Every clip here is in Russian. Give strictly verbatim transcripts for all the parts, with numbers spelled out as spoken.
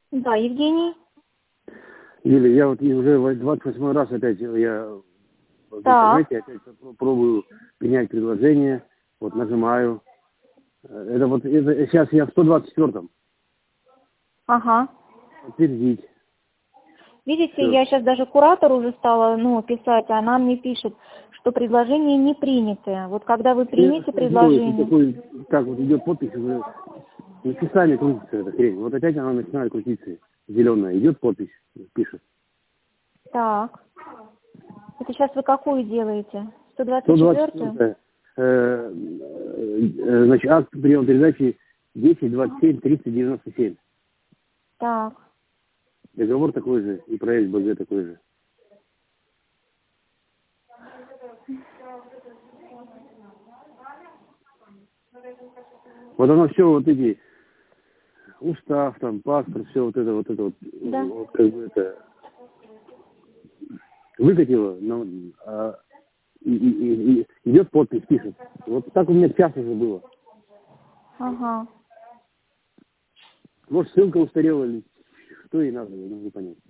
Да, Евгений. Юля, я вот и уже двадцать восьмой раз опять я в Так. интернете опять пробую принять предложение, вот нажимаю. Это вот это, сейчас я в сто двадцать четвёртом. Ага. Подтвердить. Видите, Все. я сейчас даже куратор уже стала, ну, писать, а она мне пишет, что предложение не принятое. Вот когда вы примете предложение... Такой, так вот идет подпись, уже часами крутится эта хрень. Вот опять она начинает крутиться. Зеленая. Идет подпись, пишет. Так. Это сейчас вы какую делаете? сто двадцать сто двадцать четвёртую? четвёртая. Э, э, значит, акт приема передачи десять двадцать семь триста девяносто семь. Так. Договор такой же, и проект БГ такой же. Вот оно все, вот эти устав, там, паспорт, все вот это, вот это вот, Да. вот как бы это выкатило, но а, и, и, и, и идет подпись, пишет. Вот так у меня час уже было. Ага. Может, ссылка устарела или что ей надо, я не могу понять.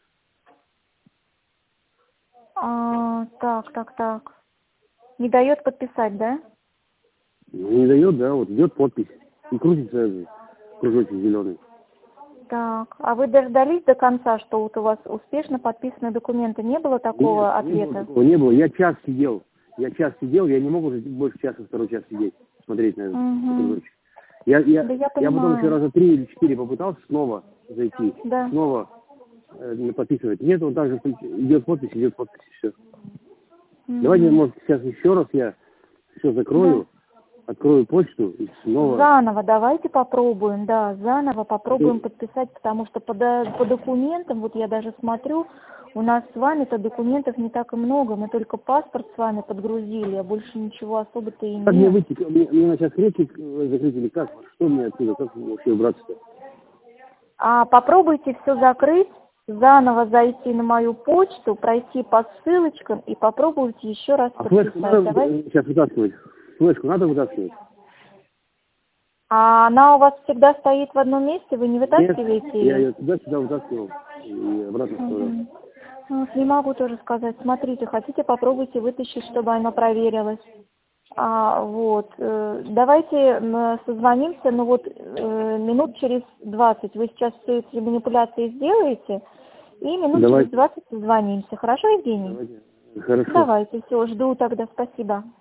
А, так, так, так. Не дает подписать, да? Ну, не дает, да, вот идет подпись. И крутится этот кружочек зеленый. Так. А вы дождались до конца, что вот у вас успешно подписаны документы? Не было такого Нет, не было ответа? такого, не было. Я час сидел. Я час сидел, я не мог уже больше часа, второй час сидеть, смотреть на этот Угу. кружочек. Я, я, Да я я потом еще понимаю. раза три или четыре попытался снова зайти, Да. снова э, подписывать. Нет, он также идет подпись, идет подпись, все. Угу. Давайте, может, сейчас еще раз я все закрою, Да. открою почту и снова... Заново давайте попробуем, да, заново попробуем подписать, потому что по, до- по документам, вот я даже смотрю, у нас с вами-то документов не так и много, мы только паспорт с вами подгрузили, а больше ничего особо-то и Как мне нет. выйти? Мне, мне сейчас речи закрыть или как? Что мне отсюда? Как вообще убраться-то? А попробуйте все закрыть, заново зайти на мою почту, пройти по ссылочкам и попробуйте еще раз А флешку подписать. надо Давайте. сейчас вытаскивать? Флешку надо вытаскивать? А она у вас всегда стоит в одном месте, вы не вытаскиваете Нет, я ее? ее туда-сюда вытаскивал и обратно вставлял. Мгм. Ну, не могу тоже сказать. Смотрите, хотите, попробуйте вытащить, чтобы оно проверилось. А, вот. э, Давайте м, созвонимся, ну вот э, минут через двадцать. Вы сейчас все эти манипуляции сделаете, и минут через Давайте. двадцать созвонимся. Хорошо, Евгений? Давайте. Хорошо. Давайте, все, жду тогда. Спасибо.